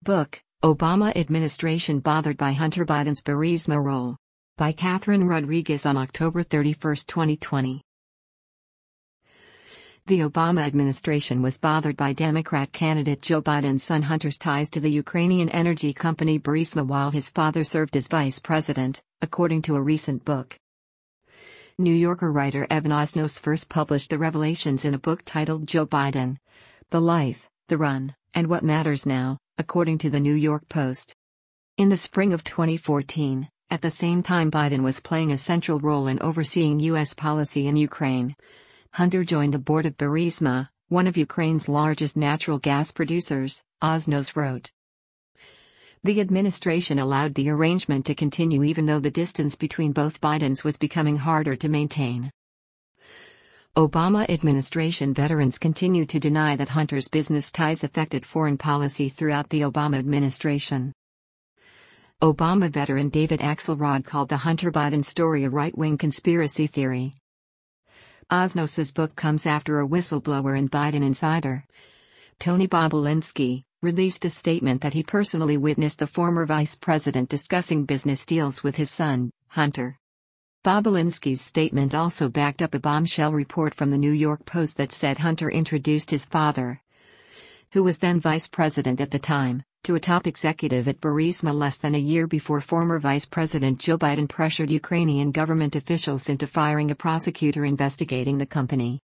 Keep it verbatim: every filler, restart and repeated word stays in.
Book, Obama Administration Bothered by Hunter Biden's Burisma Role. By Catherine Rodriguez on October thirty-first, twenty twenty. The Obama administration was bothered by Democrat candidate Joe Biden's son Hunter's ties to the Ukrainian energy company Burisma while his father served as vice president, according to a recent book. New Yorker writer Evan Osnos first published the revelations in a book titled Joe Biden: The Life, the Run, and What Matters Now, according to the New York Post. In the spring of twenty fourteen, at the same time Biden was playing a central role in overseeing U S policy in Ukraine, Hunter joined the board of Burisma, one of Ukraine's largest natural gas producers, Osnos wrote. The administration allowed the arrangement to continue even though the distance between both Bidens was becoming harder to maintain. Obama administration veterans continued to deny that Hunter's business ties affected foreign policy throughout the Obama administration. Obama veteran David Axelrod called the Hunter Biden story a right-wing conspiracy theory. Osnos's book comes after a whistleblower and Biden insider, Tony Bobulinski, released a statement that he personally witnessed the former vice president discussing business deals with his son, Hunter. Bobulinski's statement also backed up a bombshell report from the New York Post that said Hunter introduced his father, who was then vice president at the time, to a top executive at Burisma less than a year before former Vice President Joe Biden pressured Ukrainian government officials into firing a prosecutor investigating the company.